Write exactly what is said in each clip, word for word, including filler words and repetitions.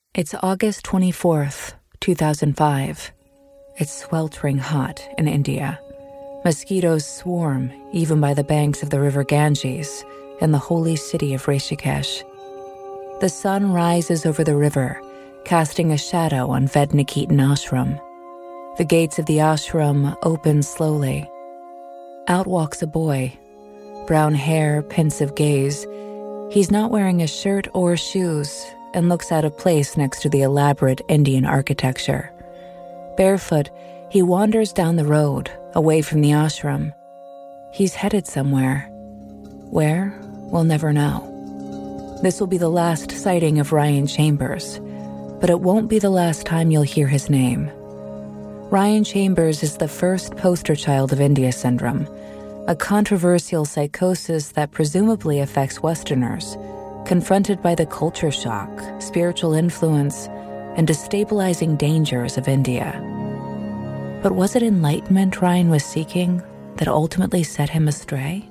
It's August twenty-fourth, two thousand five. It's sweltering hot in India. Mosquitoes swarm even by the banks of the river Ganges in the holy city of Rishikesh. The sun rises over the river, casting a shadow on Vedniketan Ashram. The gates of the ashram open slowly. Out walks a boy. Brown hair, pensive gaze. He's not wearing a shirt or shoes and looks out of place next to the elaborate Indian architecture. Barefoot, he wanders down the road, away from the ashram. He's headed somewhere. Where? We'll never know. This will be the last sighting of Ryan Chambers, but it won't be the last time you'll hear his name. Ryan Chambers is the first poster child of India syndrome, a controversial psychosis that presumably affects Westerners, confronted by the culture shock, spiritual influence, and destabilizing dangers of India. But was it enlightenment Ryan was seeking that ultimately set him astray?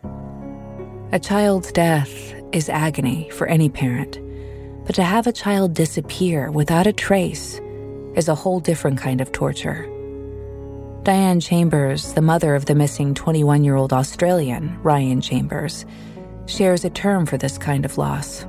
A child's death is agony for any parent, but to have a child disappear without a trace is a whole different kind of torture. Diane Chambers, the mother of the missing twenty-one-year-old Australian, Ryan Chambers, shares a term for this kind of loss.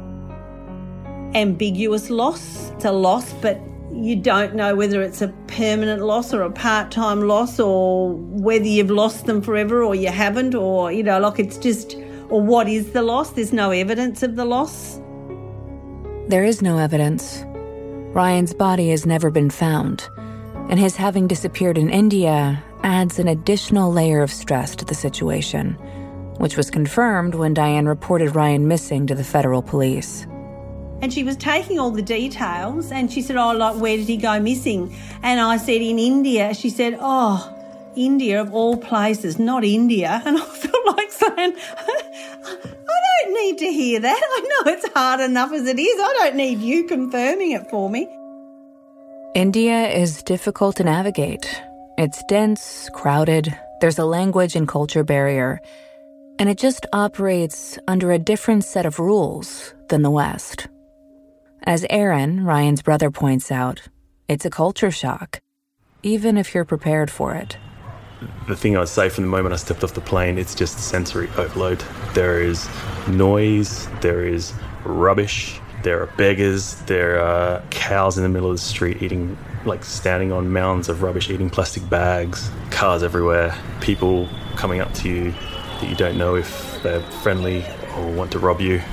Ambiguous loss. It's a loss, but you don't know whether it's a permanent loss or a part-time loss, or whether you've lost them forever or you haven't, or, you know, like it's just, or what is the loss? There's no evidence of the loss. There is no evidence. Ryan's body has never been found, and his having disappeared in India adds an additional layer of stress to the situation, which was confirmed when Diane reported Ryan missing to the federal police. And she was taking all the details, and she said, oh, like, where did he go missing? And I said, in India. She said, oh, India of all places, not India. And I felt like saying, I don't need to hear that. I know it's hard enough as it is. I don't need you confirming it for me. India is difficult to navigate. It's dense, crowded, there's a language and culture barrier, and it just operates under a different set of rules than the West. As Aaron, Ryan's brother, points out, it's a culture shock, even if you're prepared for it. The thing I would say from the moment I stepped off the plane, it's just sensory overload. There is noise, there is rubbish, there are beggars, there are cows in the middle of the street eating, like standing on mounds of rubbish, eating plastic bags, cars everywhere, people coming up to you that you don't know if they're friendly or want to rob you.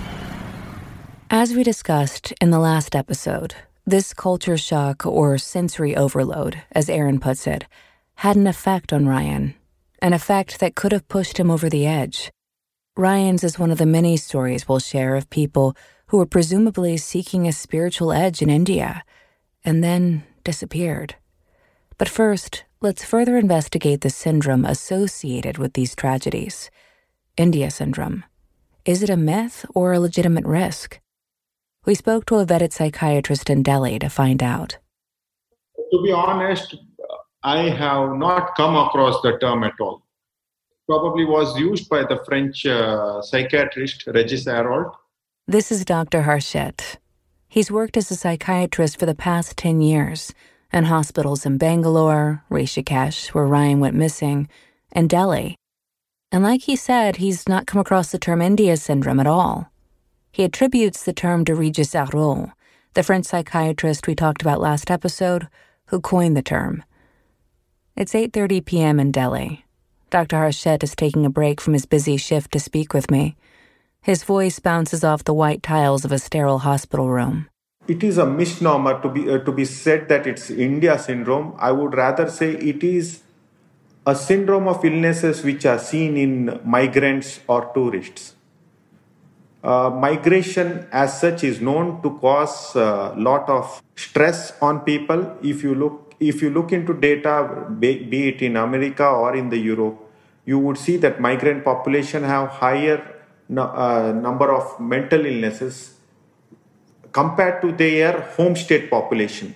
As we discussed in the last episode, this culture shock, or sensory overload, as Aaron puts it, had an effect on Ryan, an effect that could have pushed him over the edge. Ryan's is one of the many stories we'll share of people who were presumably seeking a spiritual edge in India, and then disappeared. But first, let's further investigate the syndrome associated with these tragedies. India syndrome. Is it a myth or a legitimate risk? We spoke to a vetted psychiatrist in Delhi to find out. To be honest, I have not come across the term at all. Probably was used by the French uh, psychiatrist Regis Harold. This is Doctor Harshett. He's worked as a psychiatrist for the past ten years in hospitals in Bangalore, Rishikesh, where Ryan went missing, and Delhi. And like he said, he's not come across the term India syndrome at all. He attributes the term to Regis Harold, the French psychiatrist we talked about last episode, who coined the term. It's eight thirty p.m. in Delhi. Doctor Harshett is taking a break from his busy shift to speak with me. His voice bounces off the white tiles of a sterile hospital room. It is a misnomer to be uh, to be said that it's India syndrome. I would rather say it is a syndrome of illnesses which are seen in migrants or tourists. Uh, migration as such is known to cause a lot of stress on people. If you look, if you look into data, be, be it in America or in the Europe, you would see that migrant population have higher no, uh, number of mental illnesses compared to their home state population.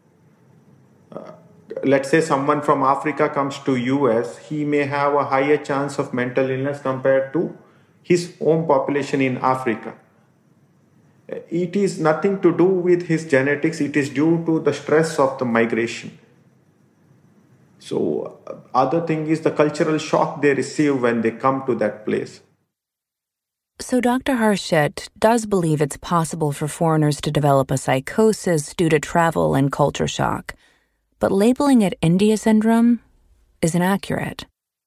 Uh, let's say someone from Africa comes to U S, he may have a higher chance of mental illness compared to his home population in Africa. It is nothing to do with his genetics. It is due to the stress of the migration. So uh, other thing is the cultural shock they receive when they come to that place. So Doctor Harshit does believe it's possible for foreigners to develop a psychosis due to travel and culture shock. But labeling it India syndrome is inaccurate.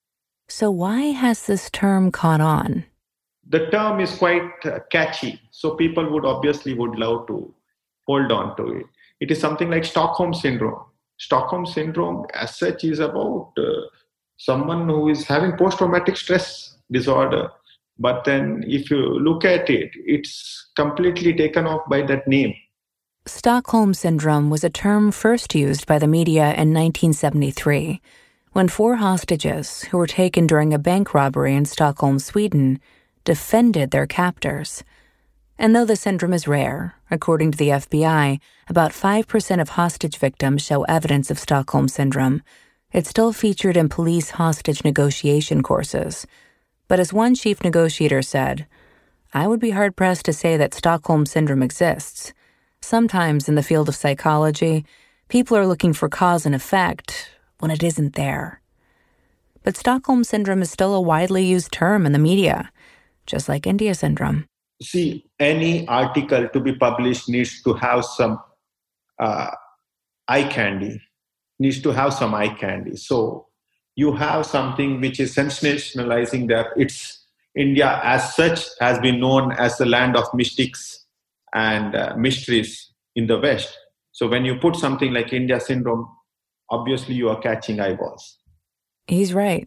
So why has this term caught on? The term is quite uh, catchy, so people would obviously would love to hold on to it. It is something like Stockholm Syndrome. Stockholm Syndrome as such is about uh, someone who is having post-traumatic stress disorder. But then if you look at it, it's completely taken off by that name. Stockholm Syndrome was a term first used by the media in nineteen seventy-three, when four hostages who were taken during a bank robbery in Stockholm, Sweden, defended their captors. And though the syndrome is rare, according to the F B I, about five percent of hostage victims show evidence of Stockholm Syndrome, it's still featured in police hostage negotiation courses. But as one chief negotiator said, I would be hard-pressed to say that Stockholm Syndrome exists. Sometimes in the field of psychology, people are looking for cause and effect when it isn't there. But Stockholm Syndrome is still a widely used term in the media, just like India syndrome. See, any article to be published needs to have some uh, eye candy, needs to have some eye candy. So you have something which is sensationalizing that it's India as such has been known as the land of mystics and uh, mysteries in the West. So when you put something like India syndrome, obviously you are catching eyeballs. He's right.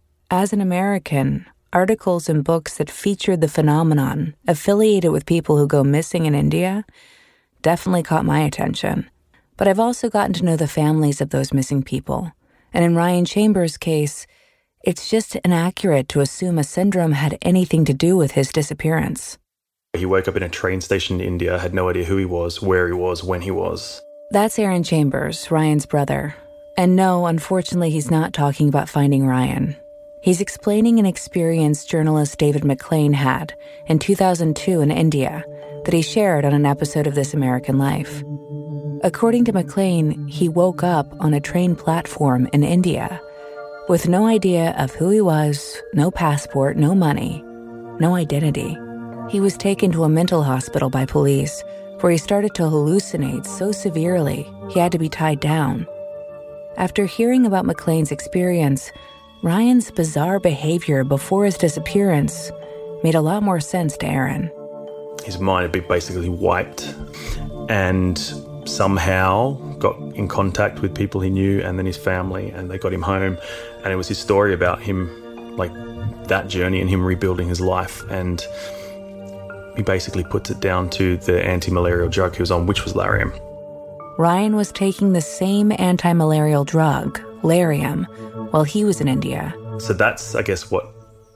As an American, articles and books that featured the phenomenon affiliated with people who go missing in India definitely caught my attention. But I've also gotten to know the families of those missing people. And in Ryan Chambers' case, it's just inaccurate to assume a syndrome had anything to do with his disappearance. He woke up in a train station in India, had no idea who he was, where he was, when he was. That's Aaron Chambers, Ryan's brother. And no, unfortunately, he's not talking about finding Ryan. He's explaining an experience journalist David McLean had in two thousand two in India that he shared on an episode of This American Life. According to McLean, he woke up on a train platform in India with no idea of who he was, no passport, no money, no identity. He was taken to a mental hospital by police where he started to hallucinate so severely he had to be tied down. After hearing about McLean's experience, Ryan's bizarre behavior before his disappearance made a lot more sense to Aaron. His mind had been basically wiped and somehow got in contact with people he knew and then his family, and they got him home. And it was his story about him, like that journey and him rebuilding his life. And he basically puts it down to the anti-malarial drug he was on, which was Lariam. Ryan was taking the same anti-malarial drug, Lariam, while he was in India. So that's, I guess, what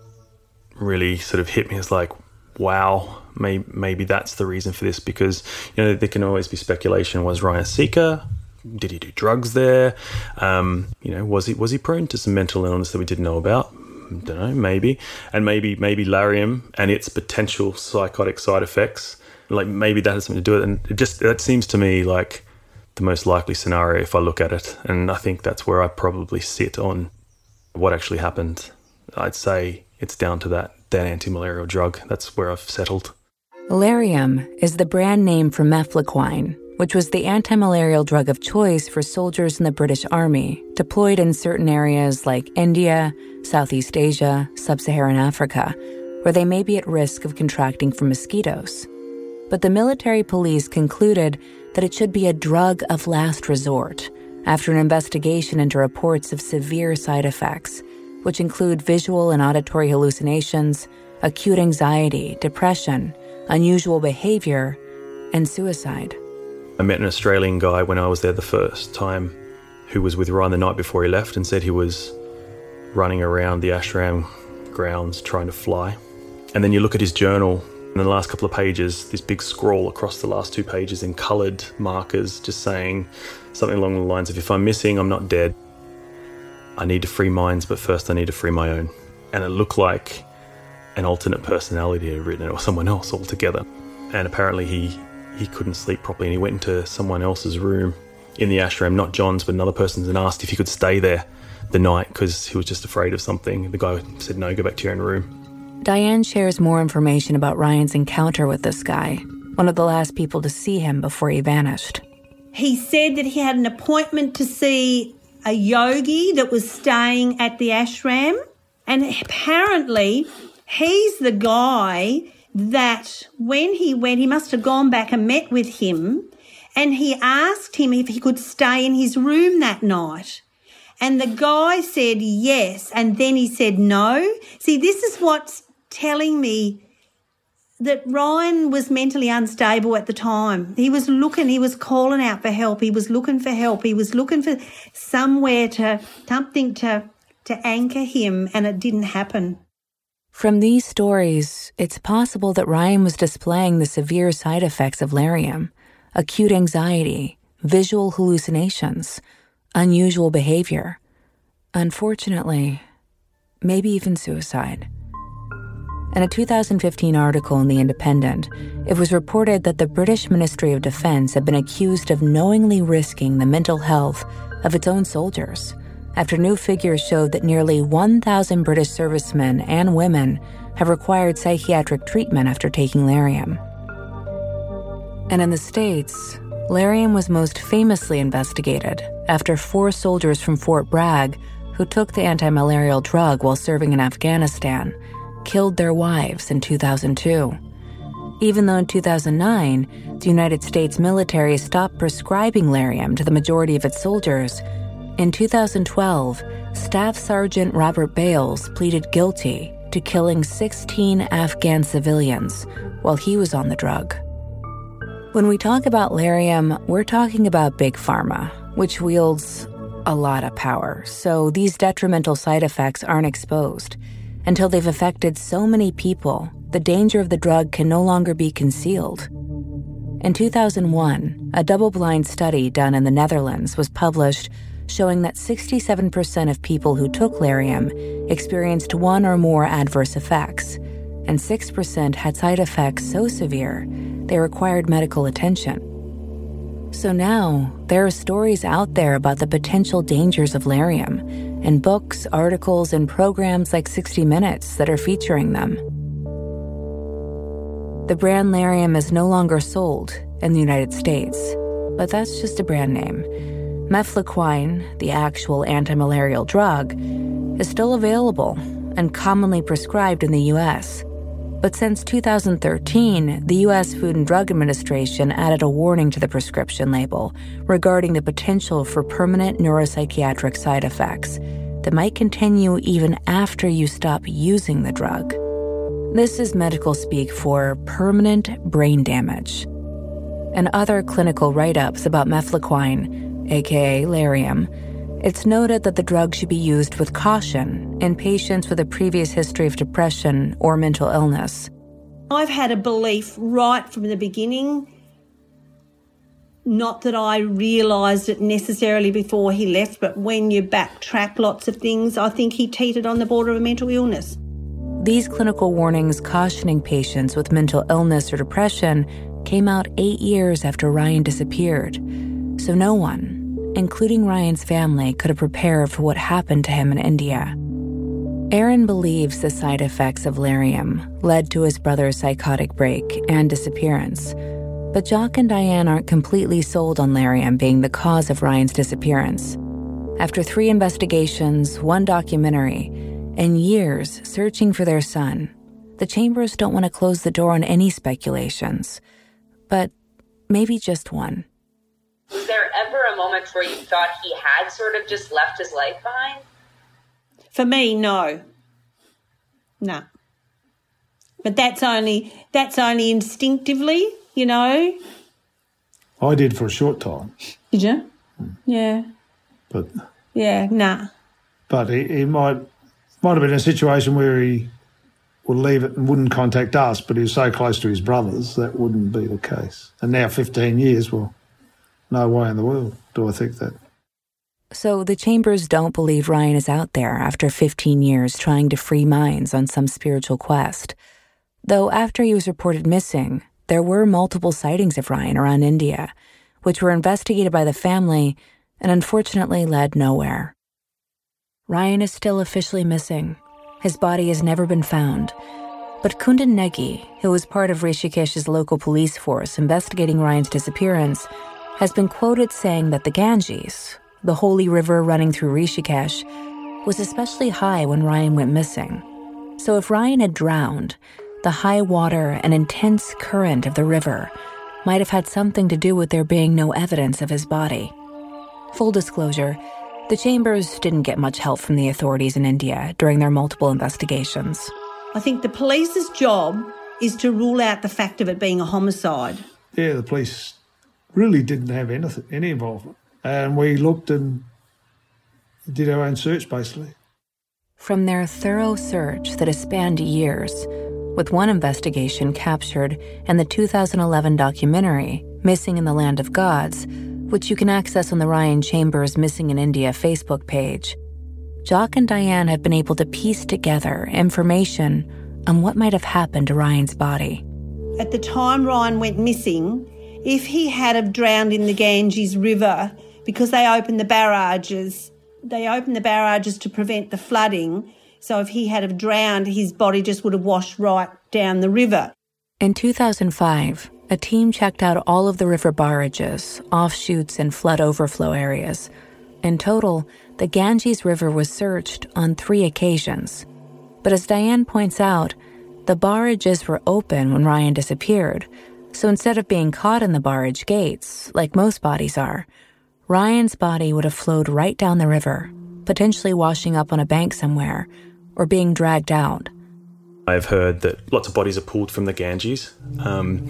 really sort of hit me. It's like, wow, maybe, maybe that's the reason for this, because, you know, there can always be speculation. Was Ryan a seeker? Did he do drugs there? Um, you know, was he was he prone to some mental illness that we didn't know about? Don't know, maybe. And maybe maybe Lariam and its potential psychotic side effects, like maybe that has something to do with it. And it just, that seems to me like the most likely scenario if I look at it. And I think that's where I probably sit on what actually happened. I'd say it's down to that, that anti-malarial drug. That's where I've settled. Lariam is the brand name for mefloquine, which was the anti-malarial drug of choice for soldiers in the British Army deployed in certain areas like India, Southeast Asia, Sub-Saharan Africa, where they may be at risk of contracting from mosquitoes. But the military police concluded that it should be a drug of last resort after an investigation into reports of severe side effects, which include visual and auditory hallucinations, acute anxiety, depression, unusual behavior, and suicide. I met an Australian guy when I was there the first time who was with Ryan the night before he left and said he was running around the ashram grounds trying to fly. And then you look at his journal, and in the last couple of pages, this big scroll across the last two pages in coloured markers just saying something along the lines of, if I'm missing, I'm not dead. I need to free minds, but first I need to free my own. And it looked like an alternate personality had written it, or someone else altogether. and apparently he, he couldn't sleep properly, and he went into someone else's room in the ashram, not John's, but another person's, and asked if he could stay there the night because he was just afraid of something. The guy said, no, go back to your own room. Diane shares more information about Ryan's encounter with this guy, one of the last people to see him before he vanished. He said that he had an appointment to see a yogi that was staying at the ashram, and apparently he's the guy that when he went, he must have gone back and met with him, and he asked him if he could stay in his room that night. And the guy said yes, and then he said no. See, this is what's telling me that Ryan was mentally unstable at the time. He was looking, he was calling out for help. He was looking for help. He was looking for somewhere to, something to, to anchor him, and it didn't happen. From these stories, it's possible that Ryan was displaying the severe side effects of Lariam: acute anxiety, visual hallucinations, unusual behavior. Unfortunately, maybe even suicide. In a two thousand fifteen article in The Independent, it was reported that the British Ministry of Defence had been accused of knowingly risking the mental health of its own soldiers, after new figures showed that nearly one thousand British servicemen and women have required psychiatric treatment after taking Lariam. And in the States, Lariam was most famously investigated after four soldiers from Fort Bragg who took the anti-malarial drug while serving in Afghanistan killed their wives in two thousand two. Even though in two thousand nine, the United States military stopped prescribing Lariam to the majority of its soldiers, in two thousand twelve, Staff Sergeant Robert Bales pleaded guilty to killing sixteen Afghan civilians while he was on the drug. When we talk about Lariam, we're talking about Big Pharma, which wields a lot of power, so these detrimental side effects aren't exposed. Until they've affected so many people, the danger of the drug can no longer be concealed. In two thousand one, a double-blind study done in the Netherlands was published showing that sixty-seven percent of people who took Lariam experienced one or more adverse effects, and six percent had side effects so severe they required medical attention. So now, there are stories out there about the potential dangers of Lariam, and books, articles, and programs like sixty minutes that are featuring them. The brand Lariam is no longer sold in the United States, but that's just a brand name. Mefloquine, the actual anti-malarial drug, is still available and commonly prescribed in the U S. But since two thousand thirteen, the U S Food and Drug Administration added a warning to the prescription label regarding the potential for permanent neuropsychiatric side effects that might continue even after you stop using the drug. This is medical speak for permanent brain damage. In other clinical write-ups about mefloquine, aka Lariam, it's noted that the drug should be used with caution in patients with a previous history of depression or mental illness. I've had a belief right from the beginning, not that I realised it necessarily before he left, but when you backtrack lots of things, I think he teetered on the border of a mental illness. These clinical warnings cautioning patients with mental illness or depression came out eight years after Ryan disappeared, so no one, including Ryan's family, could have prepared for what happened to him in India. Aaron believes the side effects of Lariam led to his brother's psychotic break and disappearance, but Jock and Diane aren't completely sold on Lariam being the cause of Ryan's disappearance. After three investigations, one documentary, and years searching for their son, the Chambers don't want to close the door on any speculations, but maybe just one. Was there ever a moment where you thought he had sort of just left his life behind? For me, no. No. But that's only that's only instinctively, you know. I did for a short time. Did you? Mm. Yeah. But yeah, nah. But he, he might might have been a situation where he would leave it and wouldn't contact us, but he was so close to his brothers that wouldn't be the case. And now fifteen years, well, no way in the world do I think that. So the Chambers don't believe Ryan is out there after fifteen years trying to free minds on some spiritual quest. Though after he was reported missing, there were multiple sightings of Ryan around India, which were investigated by the family and unfortunately led nowhere. Ryan is still officially missing. His body has never been found. But Kundan Negi, who was part of Rishikesh's local police force investigating Ryan's disappearance, has been quoted saying that the Ganges, the holy river running through Rishikesh, was especially high when Ryan went missing. So if Ryan had drowned, the high water and intense current of the river might have had something to do with there being no evidence of his body. Full disclosure, the Chambers didn't get much help from the authorities in India during their multiple investigations. I think the police's job is to rule out the fact of it being a homicide. Yeah, the police really didn't have anything, any involvement. And we looked and did our own search, basically. From their thorough search that has spanned years, with one investigation captured in the two thousand eleven documentary, Missing in the Land of Gods, which you can access on the Ryan Chambers Missing in India Facebook page, Jock and Diane have been able to piece together information on what might have happened to Ryan's body. At the time Ryan went missing, if he had have drowned in the Ganges River, because they opened the barrages, they opened the barrages to prevent the flooding, so if he had have drowned, his body just would have washed right down the river. In two thousand five, a team checked out all of the river barrages, offshoots, and flood overflow areas. In total, the Ganges River was searched on three occasions. But as Diane points out, the barrages were open when Ryan disappeared, so instead of being caught in the barrage gates, like most bodies are, Ryan's body would have flowed right down the river, potentially washing up on a bank somewhere, or being dragged out. I've heard that lots of bodies are pulled from the Ganges, um,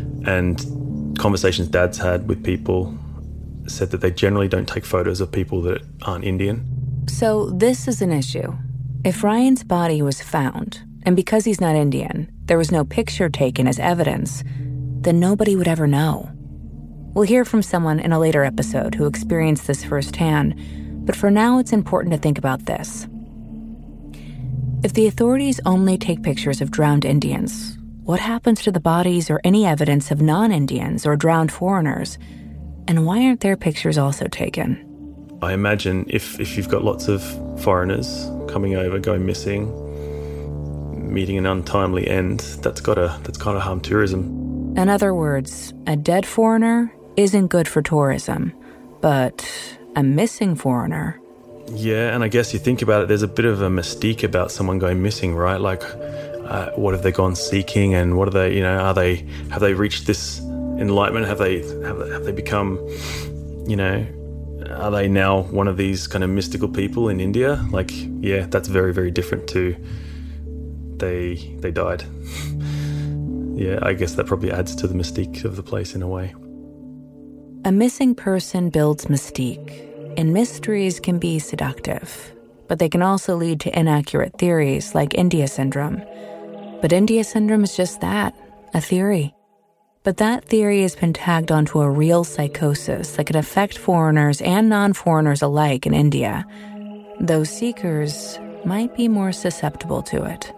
and conversations Dad's had with people said that they generally don't take photos of people that aren't Indian. So this is an issue. If Ryan's body was found, and because he's not Indian, there was no picture taken as evidence, then nobody would ever know. We'll hear from someone in a later episode who experienced this firsthand, but for now it's important to think about this. If the authorities only take pictures of drowned Indians, what happens to the bodies or any evidence of non-Indians or drowned foreigners? And why aren't their pictures also taken? I imagine if, if you've got lots of foreigners coming over, going missing, meeting an untimely end, that's gotta that's gotta harm tourism. In other words, a dead foreigner isn't good for tourism, but a missing foreigner. Yeah, and I guess you think about it, there's a bit of a mystique about someone going missing, right? Like, uh, what have they gone seeking, and what are they, you know, are they, have they reached this enlightenment? Have they, have they, have they become, you know, are they now one of these kind of mystical people in India? Like, yeah, that's very, very different to they, they died. Yeah, I guess that probably adds to the mystique of the place in a way. A missing person builds mystique, and mysteries can be seductive, but they can also lead to inaccurate theories like India syndrome. But India syndrome is just that, a theory. But that theory has been tagged onto a real psychosis that can affect foreigners and non-foreigners alike in India. Those seekers might be more susceptible to it.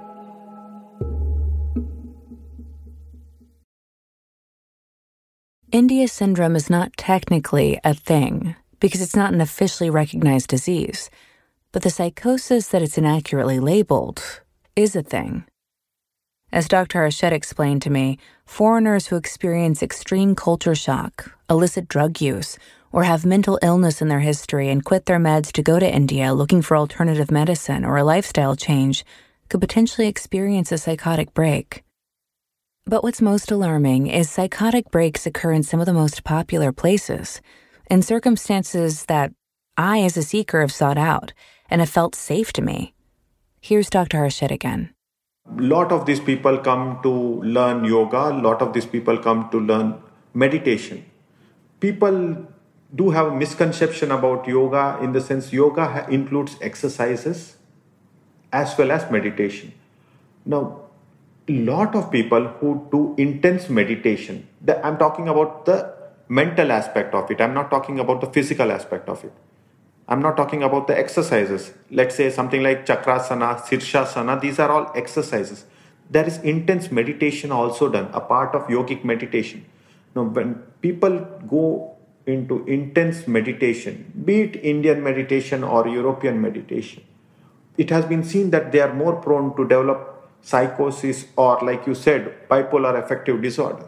India syndrome is not technically a thing because it's not an officially recognized disease, but the psychosis that it's inaccurately labeled is a thing. As Doctor Harshad explained to me, foreigners who experience extreme culture shock, illicit drug use, or have mental illness in their history and quit their meds to go to India looking for alternative medicine or a lifestyle change could potentially experience a psychotic break. But what's most alarming is psychotic breaks occur in some of the most popular places, in circumstances that I, as a seeker, have sought out and have felt safe to me. Here's Doctor Harshad again. A lot of these people come to learn yoga. A lot of these people come to learn meditation. People do have a misconception about yoga in the sense yoga ha- includes exercises as well as meditation. Now, a lot of people who do intense meditation, the, I'm talking about the mental aspect of it. I'm not talking about the physical aspect of it. I'm not talking about the exercises. Let's say something like Chakrasana, Sirshasana, these are all exercises. there is intense meditation also done, a part of yogic meditation. Now, when people go into intense meditation, be it Indian meditation or European meditation, it has been seen that they are more prone to develop psychosis or, like you said, bipolar affective disorder.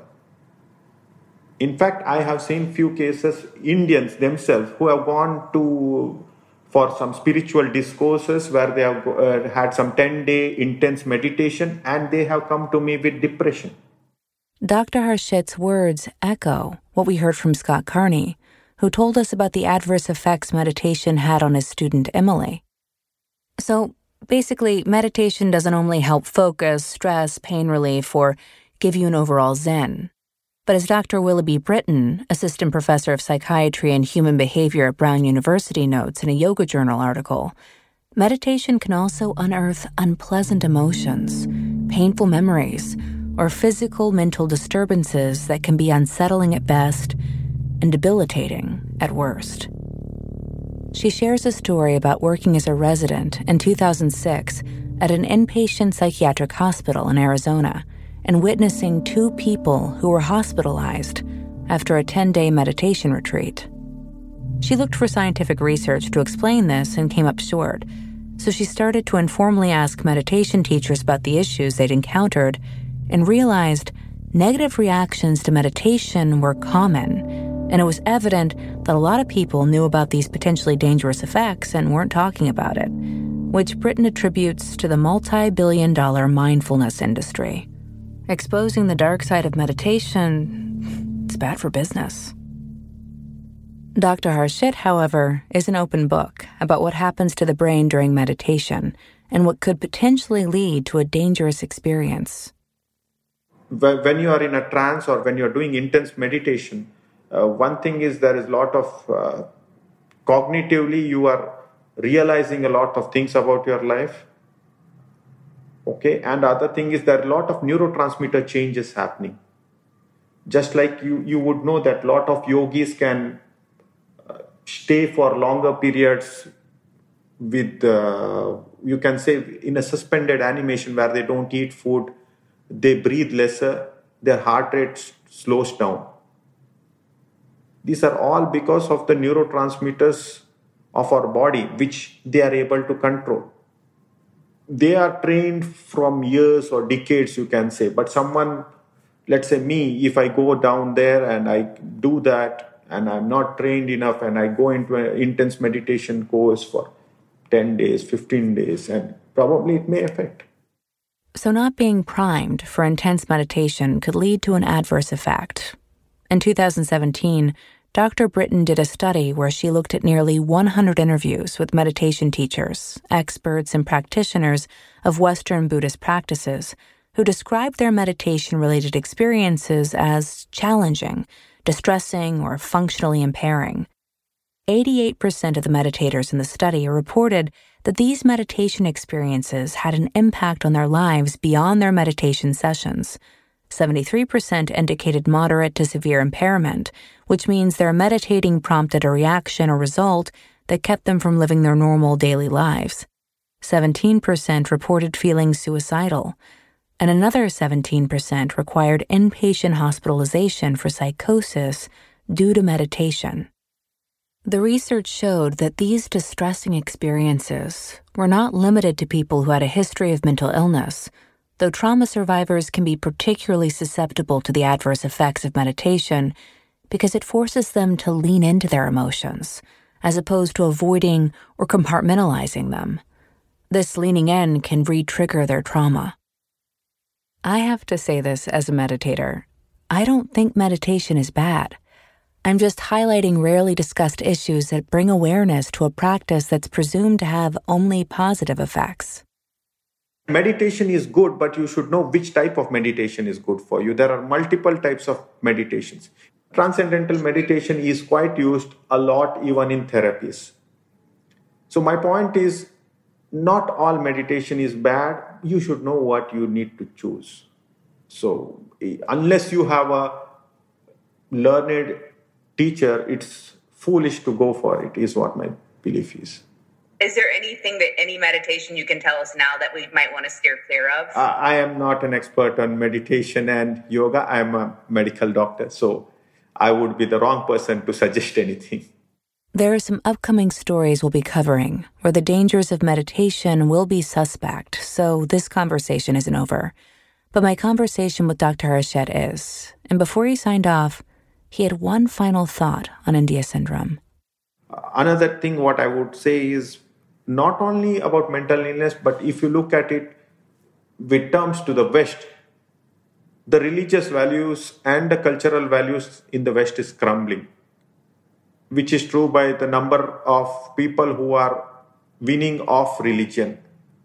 In fact, I have seen few cases, Indians themselves, who have gone to for some spiritual discourses where they have uh, had some ten-day intense meditation and they have come to me with depression. Doctor Harshit's words echo what we heard from Scott Carney, who told us about the adverse effects meditation had on his student Emily. So, basically, meditation doesn't only help focus, stress, pain relief, or give you an overall zen. But as Doctor Willoughby Britton, assistant professor of psychiatry and human behavior at Brown University, notes in a Yoga Journal article, meditation can also unearth unpleasant emotions, painful memories, or physical mental disturbances that can be unsettling at best and debilitating at worst. She shares a story about working as a resident in two thousand six at an inpatient psychiatric hospital in Arizona and witnessing two people who were hospitalized after a ten-day meditation retreat. She looked for scientific research to explain this and came up short, so she started to informally ask meditation teachers about the issues they'd encountered and realized negative reactions to meditation were common, and it was evident that a lot of people knew about these potentially dangerous effects and weren't talking about it, which Britton attributes to the multi-billion dollar mindfulness industry. Exposing the dark side of meditation, it's bad for business. Doctor Harshit, however, is an open book about what happens to the brain during meditation and what could potentially lead to a dangerous experience. When you are in a trance or when you are doing intense meditation, uh, one thing is there is a lot of, uh, cognitively you are realizing a lot of things about your life. Okay, and the other thing is there are a lot of neurotransmitter changes happening. Just like you, you would know that a lot of yogis can uh, stay for longer periods with, uh, you can say, in a suspended animation where they don't eat food, they breathe lesser, their heart rate slows down. These are all because of the neurotransmitters of our body, which they are able to control. They are trained from years or decades, you can say. But someone, let's say me, if I go down there and I do that and I'm not trained enough and I go into an intense meditation course for ten days, fifteen days, and probably it may affect. So not being primed for intense meditation could lead to an adverse effect. In two thousand seventeen, Doctor Britton did a study where she looked at nearly one hundred interviews with meditation teachers, experts, and practitioners of Western Buddhist practices who described their meditation-related experiences as challenging, distressing, or functionally impairing. eighty-eight percent of the meditators in the study reported that these meditation experiences had an impact on their lives beyond their meditation sessions. seventy-three percent indicated moderate to severe impairment, which means their meditating prompted a reaction or result that kept them from living their normal daily lives. seventeen percent reported feeling suicidal, and another seventeen percent required inpatient hospitalization for psychosis due to meditation. The research showed that these distressing experiences were not limited to people who had a history of mental illness, though trauma survivors can be particularly susceptible to the adverse effects of meditation because it forces them to lean into their emotions, as opposed to avoiding or compartmentalizing them. This leaning in can re-trigger their trauma. I have to say this as a meditator. I don't think meditation is bad. I'm just highlighting rarely discussed issues that bring awareness to a practice that's presumed to have only positive effects. Meditation is good, but you should know which type of meditation is good for you. There are multiple types of meditations. Transcendental meditation is quite used a lot even in therapies. So my point is, not all meditation is bad. You should know what you need to choose. So unless you have a learned teacher, it's foolish to go for it, is what my belief is. Is there anything that any meditation you can tell us now that we might want to steer clear of? Uh, I am not an expert on meditation and yoga. I am a medical doctor, so I would be the wrong person to suggest anything. There are some upcoming stories we'll be covering where the dangers of meditation will be suspect, so this conversation isn't over. But my conversation with Doctor Harshit is, and before he signed off, he had one final thought on India syndrome. Another thing what I would say is not only about mental illness, but if you look at it with terms to the West, the religious values and the cultural values in the West is crumbling, which is true by the number of people who are weaning off religion,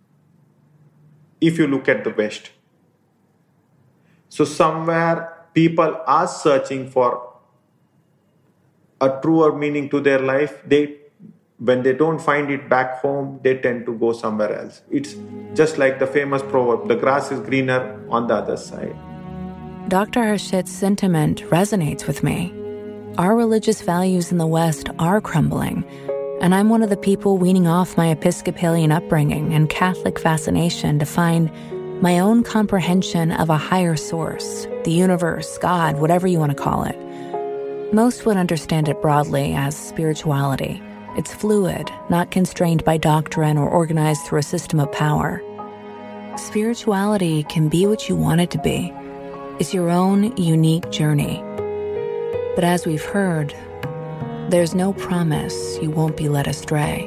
if you look at the West. So somewhere people are searching for a truer meaning to their life. They When they don't find it back home, they tend to go somewhere else. It's just like the famous proverb, the grass is greener on the other side. Doctor Harshit's sentiment resonates with me. Our religious values in the West are crumbling, and I'm one of the people weaning off my Episcopalian upbringing and Catholic fascination to find my own comprehension of a higher source, the universe, God, whatever you want to call it. Most would understand it broadly as spirituality. It's fluid, not constrained by doctrine or organized through a system of power. Spirituality can be what you want it to be. It's your own unique journey. But as we've heard, there's no promise you won't be led astray.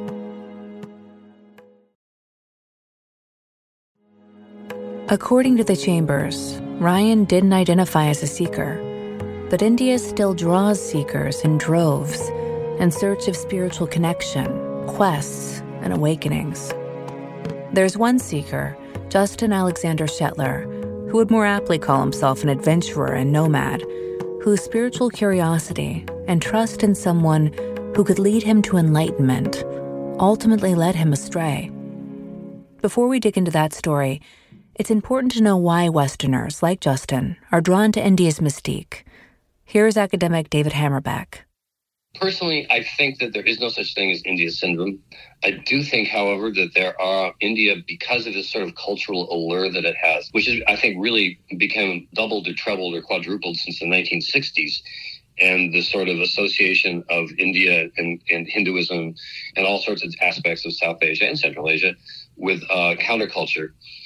According to the Chambers, Ryan didn't identify as a seeker, but India still draws seekers in droves in search of spiritual connection, quests, and awakenings. There's one seeker, Justin Alexander Shetler, who would more aptly call himself an adventurer and nomad, whose spiritual curiosity and trust in someone who could lead him to enlightenment ultimately led him astray. Before we dig into that story, it's important to know why Westerners, like Justin, are drawn to India's mystique. Here's academic David Hammerbeck. Personally, I think that there is no such thing as India syndrome. I do think, however, that there are India, because of this sort of cultural allure that it has, which is, I think, really become doubled or trebled or quadrupled since the nineteen sixties, and the sort of association of India and, and Hinduism and all sorts of aspects of South Asia and Central Asia with uh, counterculture.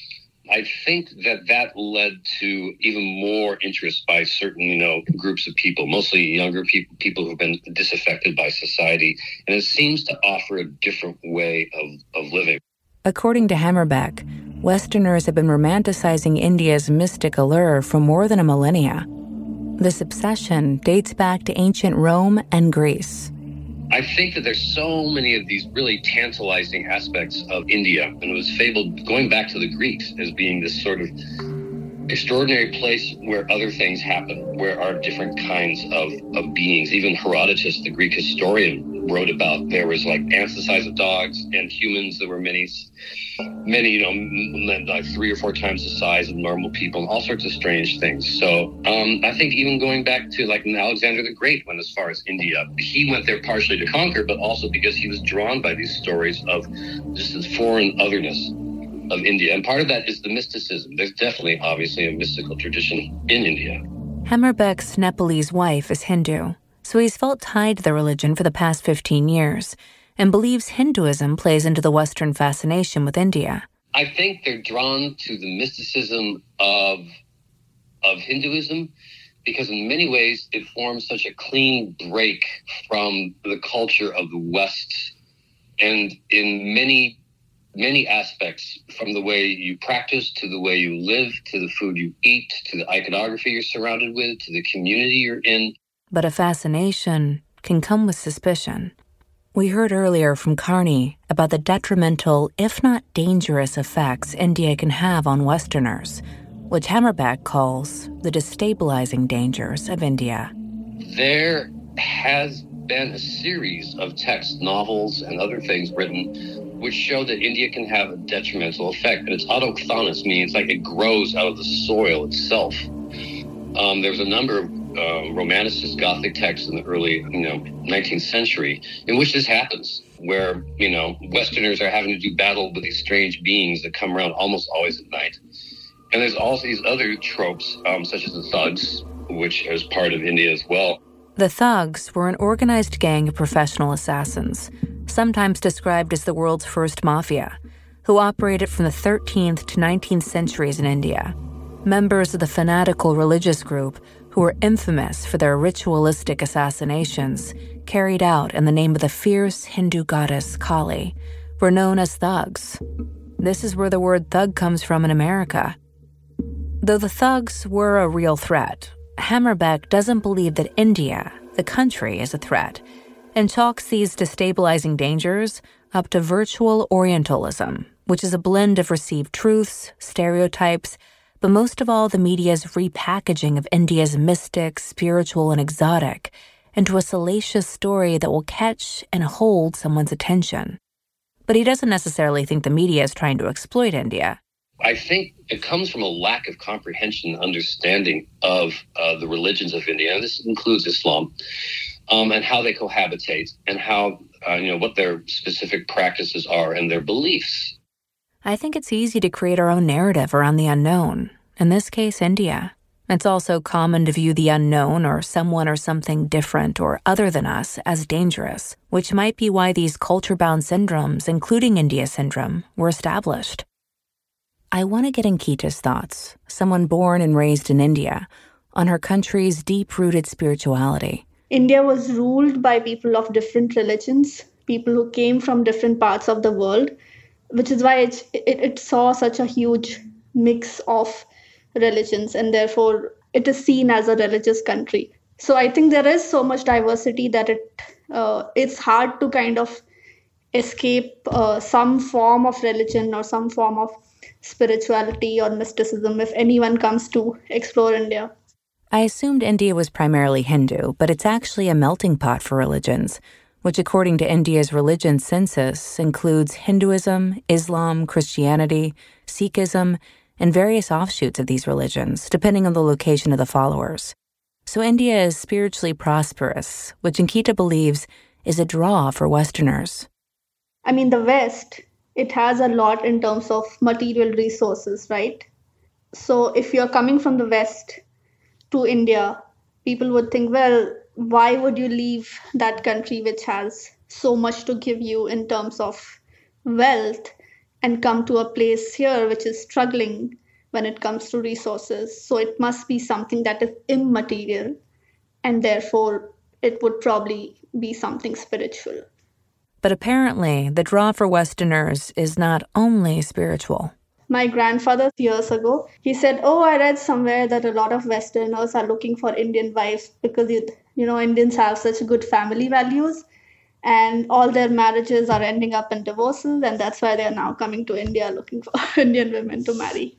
I think that that led to even more interest by certain, you know, groups of people, mostly younger people, people who've been disaffected by society. And it seems to offer a different way of, of living. According to Hammerbeck, Westerners have been romanticizing India's mystic allure for more than a millennia. This obsession dates back to ancient Rome and Greece. I think that there's so many of these really tantalizing aspects of India, and it was fabled going back to the Greeks as being this sort of extraordinary place where other things happen, where are different kinds of, of beings. Even Herodotus, the Greek historian, wrote about there was like ants the size of dogs and humans that were many, many, you know, like three or four times the size of normal people, and all sorts of strange things. So um, I think even going back to like Alexander the Great went as far as India. He went there partially to conquer, but also because he was drawn by these stories of just this foreign otherness of India. And part of that is the mysticism. There's definitely, obviously, a mystical tradition in India. Hammerbeck's Nepalese wife is Hindu, so he's felt tied to the religion for the past fifteen years and believes Hinduism plays into the Western fascination with India. I think they're drawn to the mysticism of, of Hinduism because in many ways it forms such a clean break from the culture of the West, and in many many aspects, from the way you practice to the way you live, to the food you eat, to the iconography you're surrounded with, to the community you're in. But a fascination can come with suspicion. We heard earlier from Carney about the detrimental, if not dangerous, effects India can have on Westerners, which Hammerbeck calls the destabilizing dangers of India. There has been a series of texts, novels, and other things written which show that India can have a detrimental effect. And it's autochthonous, meaning it's like it grows out of the soil itself. Um, there's a number of uh, Romanicist Gothic texts in the early you know, nineteenth century in which this happens. where, you know, Westerners are having to do battle with these strange beings that come around almost always at night. And there's also these other tropes, um, such as the thugs, which is part of India as well. The thugs were an organized gang of professional assassins, sometimes described as the world's first mafia, who operated from the thirteenth to nineteenth centuries in India. Members of the fanatical religious group, who were infamous for their ritualistic assassinations carried out in the name of the fierce Hindu goddess Kali, were known as thugs. This is where the word thug comes from in America. Though the thugs were a real threat, Hammerbeck doesn't believe that India, the country, is a threat, and chalks these destabilizing dangers up to virtual Orientalism, which is a blend of received truths, stereotypes, but most of all the media's repackaging of India's mystic, spiritual, and exotic into a salacious story that will catch and hold someone's attention. But he doesn't necessarily think the media is trying to exploit India. I think it comes from a lack of comprehension and understanding of uh, the religions of India, and this includes Islam, um, and how they cohabitate, and how, uh, you know, what their specific practices are and their beliefs. I think it's easy to create our own narrative around the unknown, in this case, India. It's also common to view the unknown or someone or something different or other than us as dangerous, which might be why these culture-bound syndromes, including India syndrome, were established. I want to get Ankita's thoughts, someone born and raised in India, on her country's deep-rooted spirituality. India was ruled by people of different religions, people who came from different parts of the world, which is why it, it, it saw such a huge mix of religions, and therefore it is seen as a religious country. So I think there is so much diversity that it uh, it's hard to kind of escape uh, some form of religion or some form of spirituality or mysticism if anyone comes to explore India. I assumed India was primarily Hindu, but it's actually a melting pot for religions, which according to India's religion census includes Hinduism, Islam, Christianity, Sikhism, and various offshoots of these religions, depending on the location of the followers. So India is spiritually prosperous, which Ankita believes is a draw for Westerners. I mean, the West, it has a lot in terms of material resources, right? So if you're coming from the West to India, people would think, well, why would you leave that country which has so much to give you in terms of wealth and come to a place here which is struggling when it comes to resources? So it must be something that is immaterial, and therefore it would probably be something spiritual. But apparently, the draw for Westerners is not only spiritual. My grandfather, years ago, he said, oh, I read somewhere that a lot of Westerners are looking for Indian wives because, you, you know, Indians have such good family values and all their marriages are ending up in divorces, and that's why they're now coming to India looking for Indian women to marry.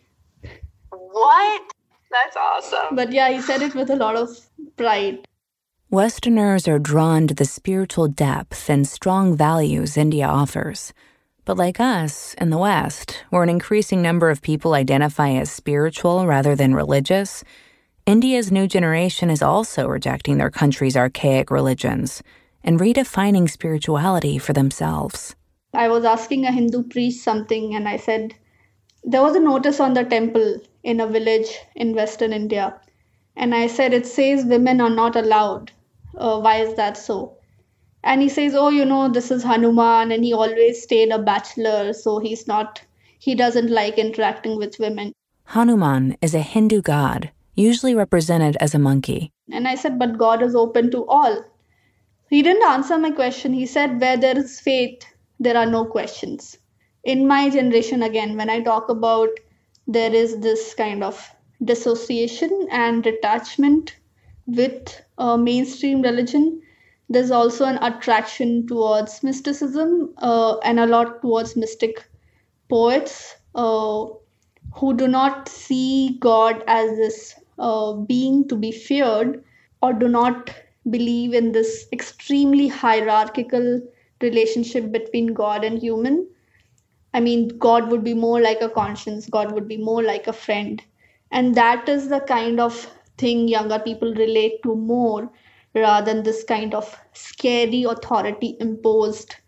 What? That's awesome. But yeah, he said it with a lot of pride. Westerners are drawn to the spiritual depth and strong values India offers. But like us, in the West, where an increasing number of people identify as spiritual rather than religious, India's new generation is also rejecting their country's archaic religions and redefining spirituality for themselves. I was asking a Hindu priest something, and I said, there was a notice on the temple in a village in Western India. And I said, it says women are not allowed. Uh, why is that so? And he says, oh, you know, this is Hanuman, and he always stayed a bachelor, so he's not, he doesn't like interacting with women. Hanuman is a Hindu god, usually represented as a monkey. And I said, but God is open to all. He didn't answer my question. He said, where there is faith, there are no questions. In my generation, again, when I talk about there is this kind of dissociation and detachment with uh, mainstream religion, there's also an attraction towards mysticism uh, and a lot towards mystic poets uh, who do not see God as this uh, being to be feared, or do not believe in this extremely hierarchical relationship between God and human. I mean, God would be more like a conscience, God would be more like a friend. And that is the kind of thing younger people relate to more, rather than this kind of scary authority imposed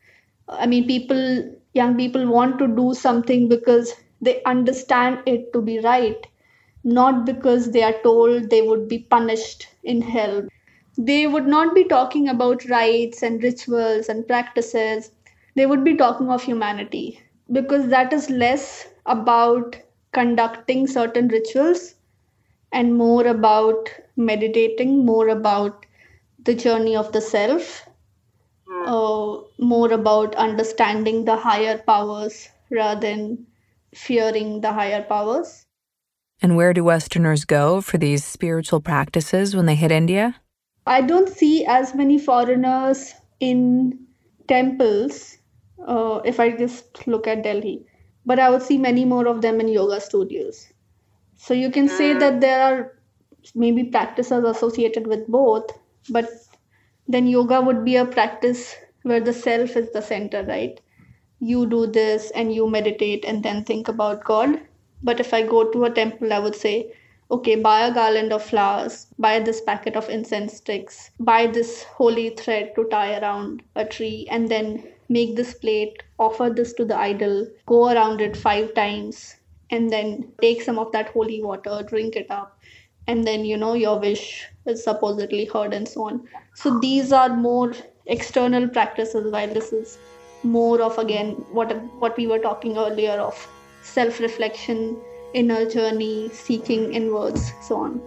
I mean, people, young people want to do something because they understand it to be right, not because they are told they would be punished in hell. They would not be talking about rites and rituals and practices. They would be talking of humanity, because that is less about conducting certain rituals and more about meditating, more about the journey of the self, uh, more about understanding the higher powers rather than fearing the higher powers. And where do Westerners go for these spiritual practices when they hit India? I don't see as many foreigners in temples uh, if I just look at Delhi, but I would see many more of them in yoga studios. So you can say that there are maybe practices associated with both, but then yoga would be a practice where the self is the center, right? You do this and you meditate and then think about God. But if I go to a temple, I would say, okay, buy a garland of flowers, buy this packet of incense sticks, buy this holy thread to tie around a tree, and then make this plate, offer this to the idol, go around it five times, and then take some of that holy water, drink it up, and then, you know, your wish is supposedly heard and so on. So these are more external practices, while this is more of, again, what what we were talking earlier of self-reflection, inner journey, seeking inwards, so on.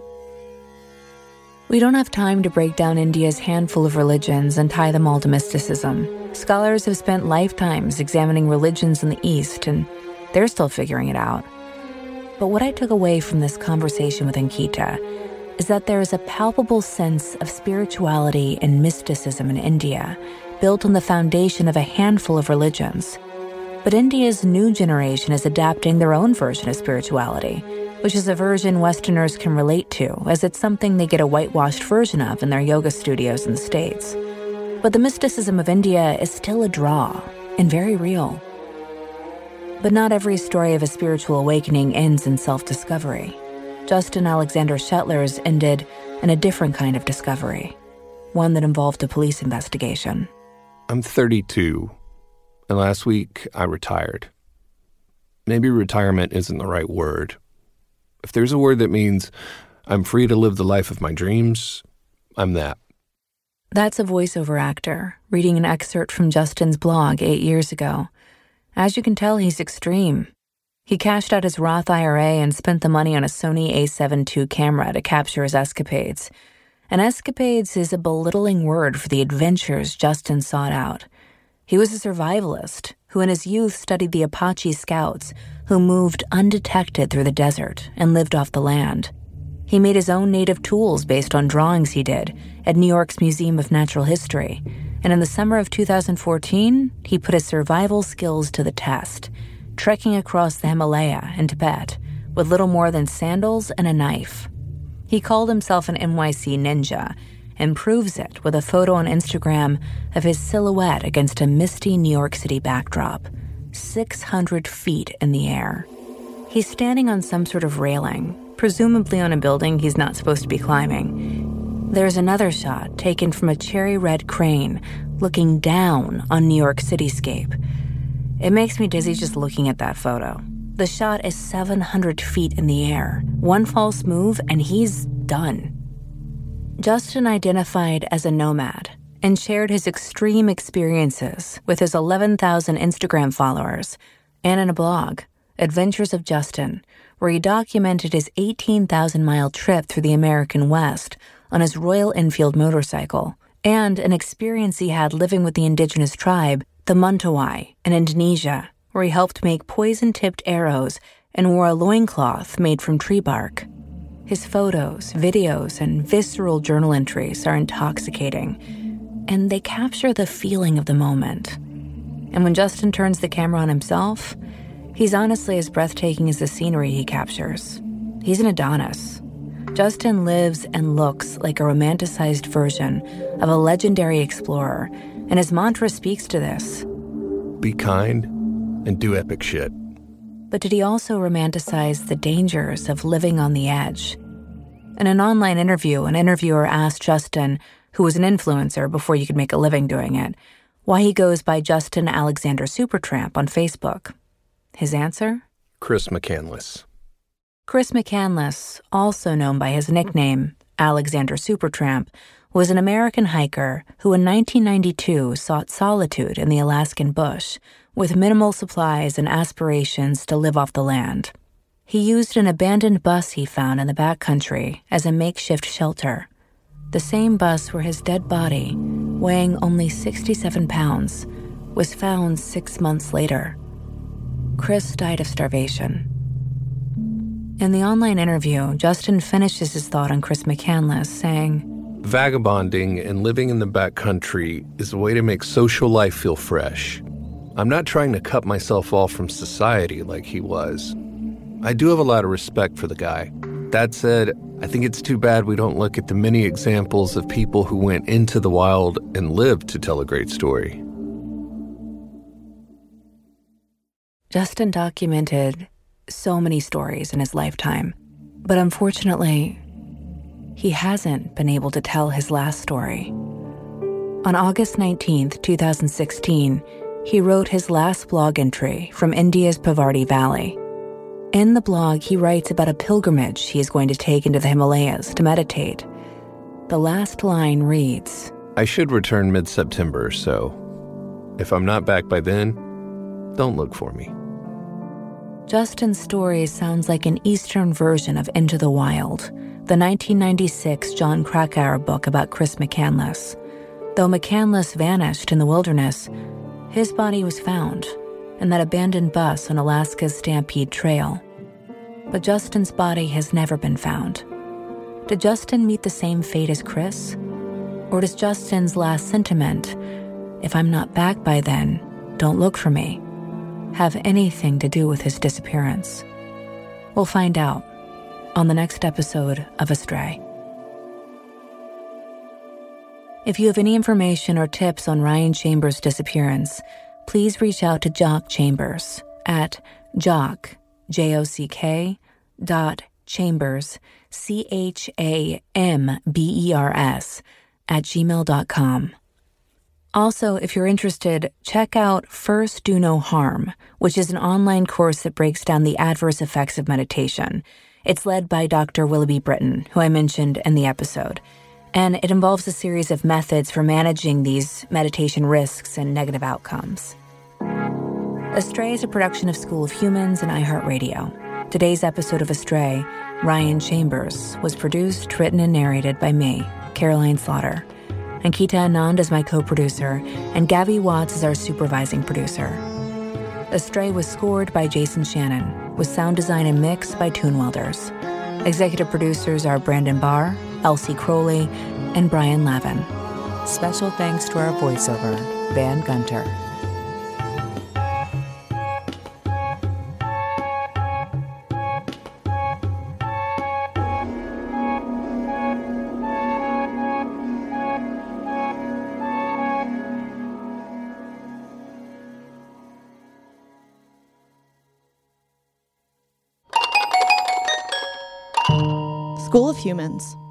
We don't have time to break down India's handful of religions and tie them all to mysticism. Scholars have spent lifetimes examining religions in the East, and they're still figuring it out. But what I took away from this conversation with Ankita is that there is a palpable sense of spirituality and mysticism in India, built on the foundation of a handful of religions. But India's new generation is adapting their own version of spirituality, which is a version Westerners can relate to, as it's something they get a whitewashed version of in their yoga studios in the States. But the mysticism of India is still a draw, and very real. But not every story of a spiritual awakening ends in self-discovery. Justin Alexander Shetler's ended in a different kind of discovery, one that involved a police investigation. I'm thirty-two. And last week, I retired. Maybe retirement isn't the right word. If there's a word that means I'm free to live the life of my dreams, I'm that. That's a voiceover actor reading an excerpt from Justin's blog eight years ago. As you can tell, he's extreme. He cashed out his Roth I R A and spent the money on a Sony A seven two camera to capture his escapades. And escapades is a belittling word for the adventures Justin sought out. He was a survivalist who in his youth studied the Apache scouts who moved undetected through the desert and lived off the land. He made his own native tools based on drawings he did at New York's Museum of Natural History. And in the summer of two thousand fourteen, he put his survival skills to the test, trekking across the Himalaya in Tibet with little more than sandals and a knife. He called himself an N Y C ninja, and proves it with a photo on Instagram of his silhouette against a misty New York City backdrop, six hundred feet in the air. He's standing on some sort of railing, presumably on a building he's not supposed to be climbing. There's another shot taken from a cherry-red crane looking down on New York cityscape. It makes me dizzy just looking at that photo. The shot is seven hundred feet in the air. One false move and he's done. Justin identified as a nomad and shared his extreme experiences with his eleven thousand Instagram followers and in a blog, Adventures of Justin, where he documented his eighteen thousand mile trip through the American West on his Royal Enfield motorcycle and an experience he had living with the indigenous tribe, the Mentawai, in Indonesia, where he helped make poison-tipped arrows and wore a loincloth made from tree bark. His photos, videos, and visceral journal entries are intoxicating, and they capture the feeling of the moment. And when Justin turns the camera on himself, he's honestly as breathtaking as the scenery he captures. He's an Adonis. Justin lives and looks like a romanticized version of a legendary explorer, and his mantra speaks to this. Be kind and do epic shit. But did he also romanticize the dangers of living on the edge? In an online interview, an interviewer asked Justin, who was an influencer before you could make a living doing it, why he goes by Justin Alexander Supertramp on Facebook. His answer? Chris McCandless. Chris McCandless, also known by his nickname, Alexander Supertramp, was an American hiker who in nineteen ninety-two sought solitude in the Alaskan bush with minimal supplies and aspirations to live off the land. He used an abandoned bus he found in the backcountry as a makeshift shelter. The same bus where his dead body, weighing only sixty-seven pounds, was found six months later. Chris died of starvation. In the online interview, Justin finishes his thought on Chris McCandless, saying, "Vagabonding and living in the backcountry is a way to make social life feel fresh. I'm not trying to cut myself off from society like he was. I do have a lot of respect for the guy. That said, I think it's too bad we don't look at the many examples of people who went into the wild and lived to tell a great story." Justin documented so many stories in his lifetime, but unfortunately, he hasn't been able to tell his last story. On August nineteenth, twenty sixteen, he wrote his last blog entry from India's Pavarti Valley. In the blog, he writes about a pilgrimage he is going to take into the Himalayas to meditate. The last line reads, "I should return mid-September, so if I'm not back by then, don't look for me." Justin's story sounds like an Eastern version of Into the Wild, the nineteen ninety-six John Krakauer book about Chris McCandless. Though McCandless vanished in the wilderness, his body was found in that abandoned bus on Alaska's Stampede Trail. But Justin's body has never been found. Did Justin meet the same fate as Chris? Or does Justin's last sentiment, "If I'm not back by then, don't look for me," have anything to do with his disappearance? We'll find out on the next episode of Astray. If you have any information or tips on Ryan Chambers' disappearance, please reach out to Jock Chambers at jock, J O C K, dot Chambers, C H A M B E R S, at gmail dot com. Also, if you're interested, check out First Do No Harm, which is an online course that breaks down the adverse effects of meditation. It's led by Doctor Willoughby Britton, who I mentioned in the episode, and it involves a series of methods for managing these meditation risks and negative outcomes. Astray is a production of School of Humans and iHeartRadio. Today's episode of Astray, Ryan Chambers, was produced, written, and narrated by me, Caroline Slaughter. Ankita Anand is my co-producer, and Gabby Watts is our supervising producer. Astray was scored by Jason Shannon, with sound design and mix by Toon Welders. Executive producers are Brandon Barr, Elsie Crowley, and Brian Lavin. Special thanks to our voiceover, Van Gunter. School of Humans.